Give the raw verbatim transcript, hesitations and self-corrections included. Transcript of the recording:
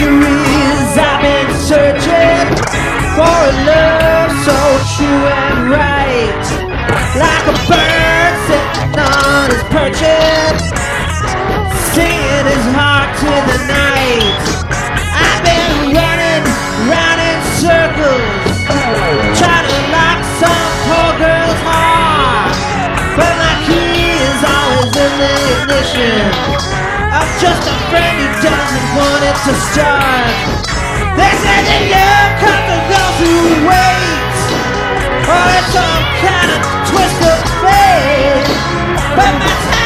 centuries I've been searching for a love so true and right, like a bird sitting on his perches, singing his heart to the night. I've been running round in circles, trying to lock some poor girl's heart, but my key is always in the ignition. I'm just a friend who doesn't want it to start. They say that love comes to those who wait. Oh, it's some kind of twist of fate, but my time